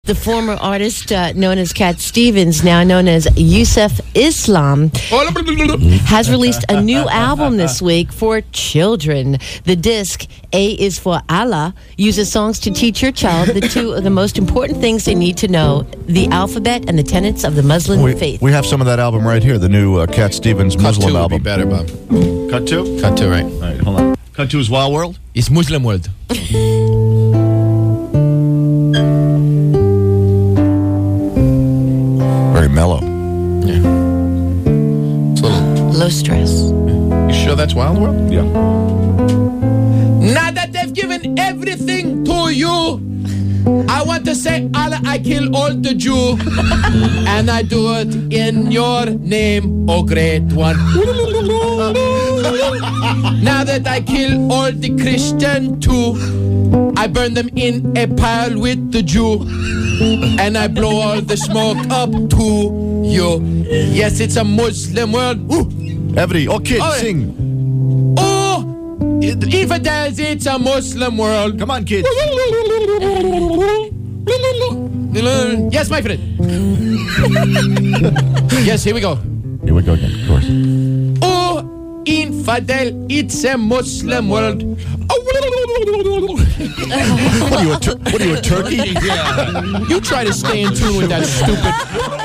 The former artist known as Cat Stevens, now known as Yusuf Islam, has released a new album this week for children. The disc, A is for Allah, uses songs to teach your child the two of the most important things they need to know, the alphabet and the tenets of the Muslim faith. We have some of that album right here, the new Cat Stevens Muslim Cut 2 album. would be better, Bob. Cut 2? Cut 2, right. All right, hold on. Cut 2 is Wild World? It's Muslim world. Very mellow. Yeah. It's a little... Low stress. You sure that's Wild World? Yeah. Now that they've given everything to you, I want to say, Allah, I kill all the Jew. And I do it in your name, oh great one. Now that I kill all the Christian too, I burn them in a pile with the Jew. And I blow all the smoke up to you. Yes, it's a Muslim world. Ooh. Everybody, all kids, Oh, sing. Oh, infidels, it's a Muslim world. Come on, kids. Yes, my friend. Yes, here we go. Here we go again, of course. Oh, infidel, it's a Muslim world. What are you, a turkey? You try to stay in tune with that stupid